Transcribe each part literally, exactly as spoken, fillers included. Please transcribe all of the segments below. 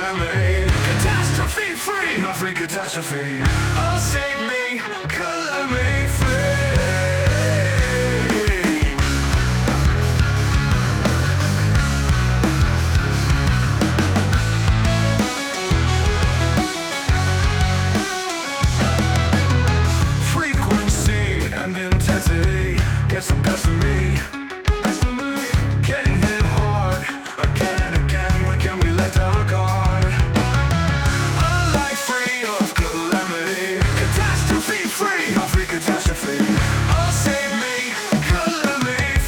calamity. Catastrophe free, not free catastrophe. Oh, save me, calamity free. Frequency and intensity gets the best of me. Getting hit hard again and again. When can we let down our guard? A life free of calamity. Catastrophe free, not free catastrophe. Oh, save me, calamity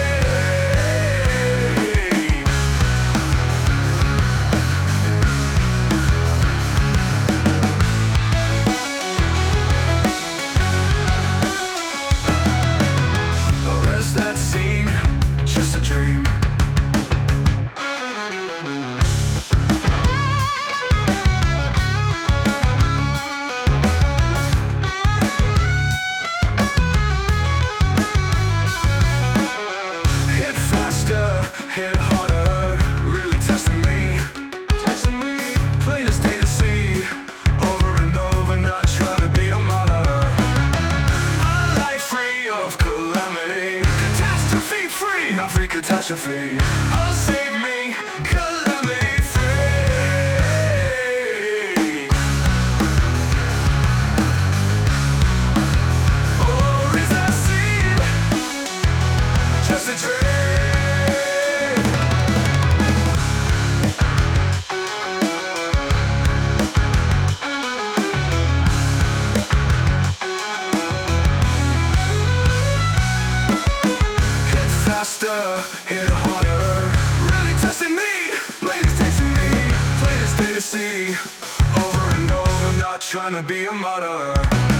free. The rest that scene, just a dream. Hit faster, hit harder, really testing me. Testing me. Plain as day to see, over and over, not trying to be a martyr. A life free of calamity. Catastrophe free, not free catastrophe. Oh, save me, calamity free. Or is that seed just a dream? Hit faster, hit harder, really testing me. Ladies tasting me, play this day to see, over and over, not trying to be a martyr.